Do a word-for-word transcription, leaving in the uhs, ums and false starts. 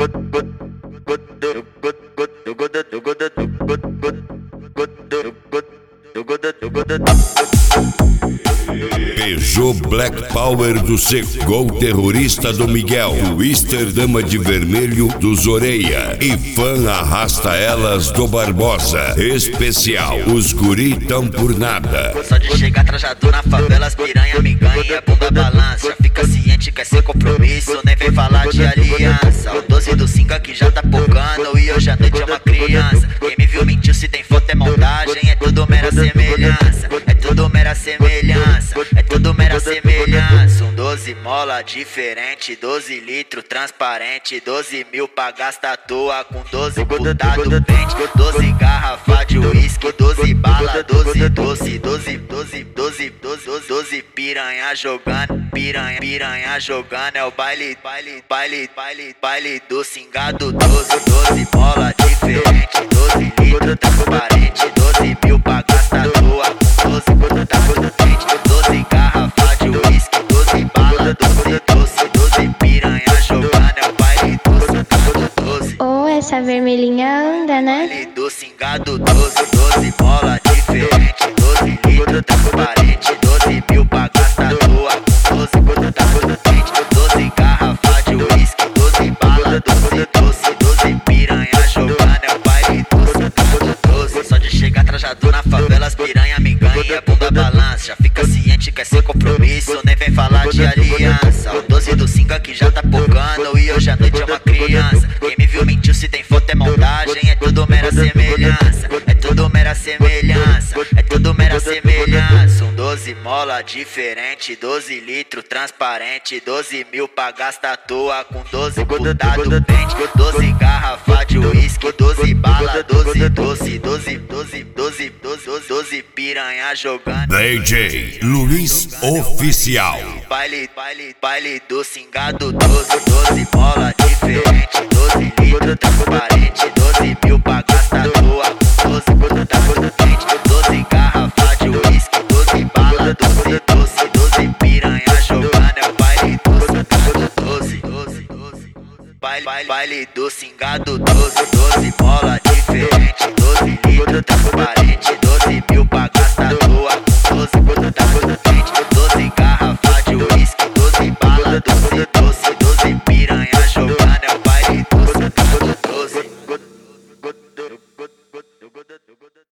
Peugeot Black Power do Seco, Gol Terrorista do Miguel, Twister Dama de Vermelho do Zoreia e Fã Arrasta Elas do Barbosa. Especial, os guri tão por nada. Só de chegar trajado na favela, as piranha me ganha, bunda balança. Já fica ciente, quer ser compromisso, nem vem falar de aliança. O doze do cinco aqui já tá pocando e hoje à noite é uma criança. Quem me viu mentiu, se tem foto é montagem, é tudo mera semelhança. É tudo mera semelhança, é tudo mera semelhança. Um doze mola diferente, doze litro transparente, doze mil pra gastar à toa com doze putado pente, doze garrafa de uísque, doze bala, doze doce, doze, doze, doze, doze, doze piranha jogando, piranha, piranha jogando. É o baile, baile, baile, baile, baile do cingado. Doze, doze mola diferente, doze litro transparente, doze mil pra gastar à toa com doze putado pente, doze garrafa de uísque, doze bala, doze doce, doze piranha jogando. É o baile do cingado. Doze. Ou essa vermelhinha anda, né? Baile do cingado. Doze, doze mola diferente, doze litro transparente, doze mil pra gastar à toa com doze putado pente, doze garrafa de uísque, doze bala, doze doce, doze piranha jogando. É o baile do cingado. Doze. Só de chegar trajado na favela, as piranha me ganha, bunda balança. Já fica ciente, quer ser compromisso, nem vem falar de aliança. O doze do cinco aqui já tá pocando e hoje à noite é uma criança. Quem me viu mentiu, se tem foto é montagem, é tudo mera semelhança. É tudo mera semelhança, é tudo mera semelhança. Um doze mola diferente, doze litro transparente, doze mil pra gastar à toa com doze putado pente, doze garrafa de uísque, doze bala, doze doce, doze, doze, doze, doze, doze piranha jogando. D J Luiz Oficial. Baile, baile, baile do cingado. Doze, doze mola diferente, doze litro transparente, doze mil pra gastar à toa com doze putado pente, doze garrafa de uísque, doze bala, doze doce, doze piranha jogando. É o baile do cingado. Doze, doze, doze, baile, baile, baile do cingado. Doze, doze mola